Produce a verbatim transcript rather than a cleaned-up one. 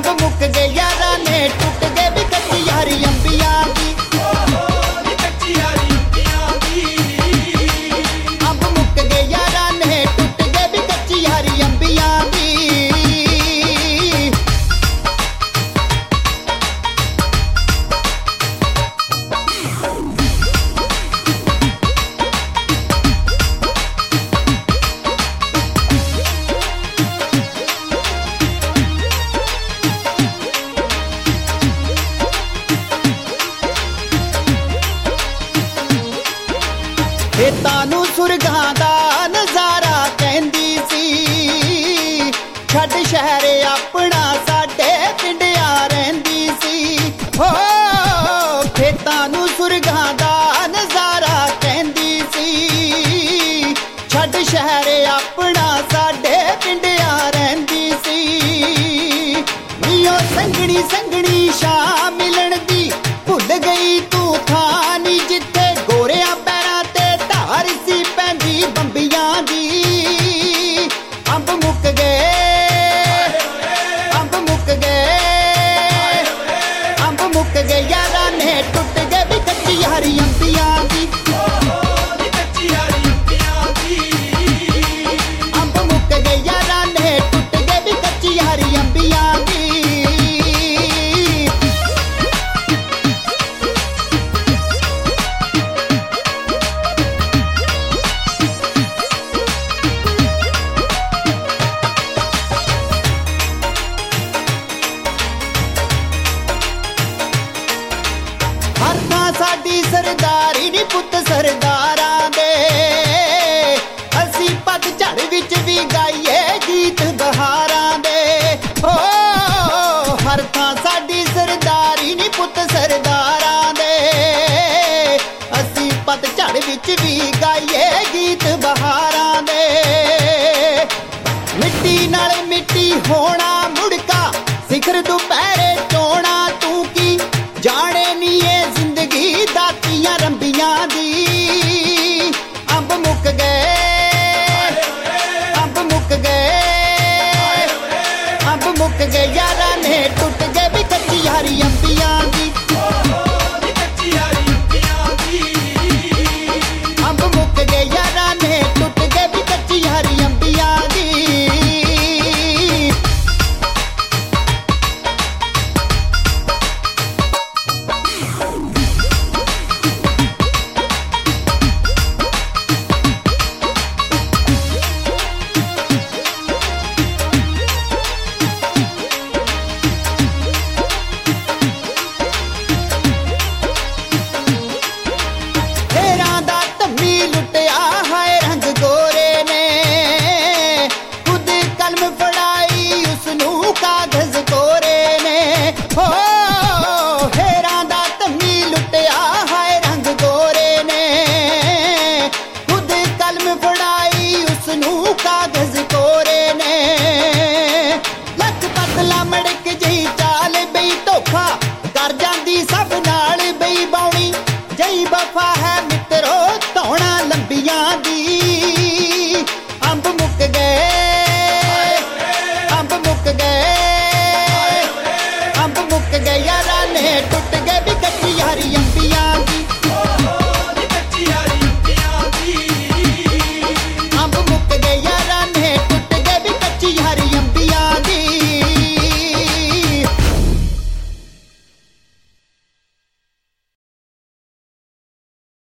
मुक गए यारा ने टुट गए भी कच्ची यारी अंबिया दी। अंब मुक गए यारा ने टुट गए भी कच्ची यारी अंबिया दी। खेतां नूं सुरगां दा नज़ारा कहंदी सी, छड्ड शहर अपना साडे पिंडिया रहिंदी सी। हो खेतां नूं सुरगां दा नज़ारा कहंदी सी, छड्ड शहर अपना साडे पिंडिया रहिंदी सी। नीओ संगणी संगणी शाह मिलन दी भुल गई तू थानी जिथे गोरिया पैरां ते धार सी पैंदी बंबियां दी। अंब मुक गए अंब मुक गए अंब मुक गए यारा ने टुट गए भी कच्ची यारी अंबियां दी। अंब मुक गए यारा ने टुट गए भी कच्ची यारी अंबियां दी। हर थां साडी सरदारी नी पुत सरदारां दे, असी पतझड़ विच भी गाइए गीत बहारां दे। हो हर थां साडी सरदारी नी पुत सरदारां दे, असी पतझड़ विच भी गाइए गीत बहारां दे। मिट्टी नाल मिट्टी होना मुड़का सिखर दुपहरे चोना तू की जाने नी ये जिंदगी दातियां रंबियां दी। अंब मुक गए अंब मुक गए अंब मुक गए यारा ने टुट गए भी कच्ची यारी अंबियां दी।